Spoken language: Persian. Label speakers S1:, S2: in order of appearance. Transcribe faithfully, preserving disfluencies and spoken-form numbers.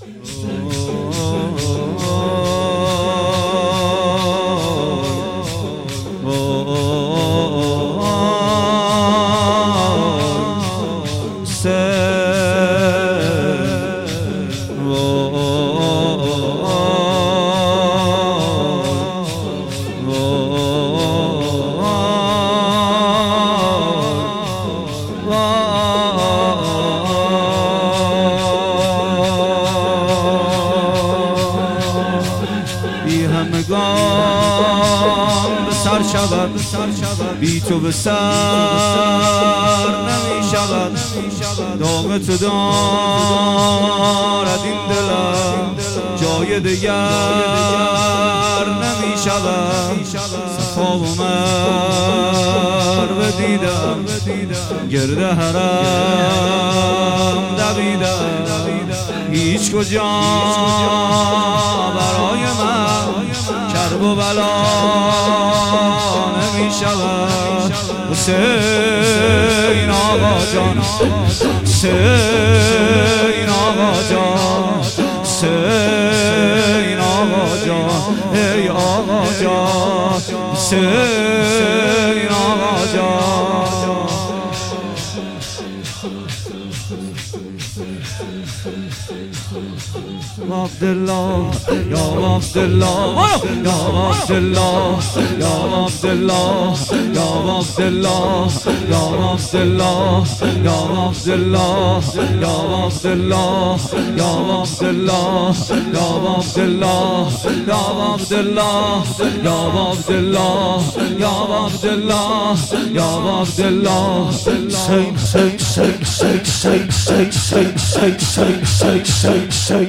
S1: بی همگان به سر شود، بی تو به سر نمی شود. داغ تو دارد این دلم، جای دگر نمی شود. صفا و مروه دیدم، گرد حرم دویدم. هیچ کجا برای من کرب و بلا نمی شود. حسین آقا جان، حسین آقا جان، حسین آقا جان، ای آقا جان، حسین آقا جان. عبدالله یا عبدالله یا عبدالله یا عبدالله یا عبدالله یا عبدالله یا عبدالله یا عبدالله یا عبدالله یا عبدالله یا عبدالله یا عبدالله یا عبدالله یا عبدالله. Say say say say say say say say say say say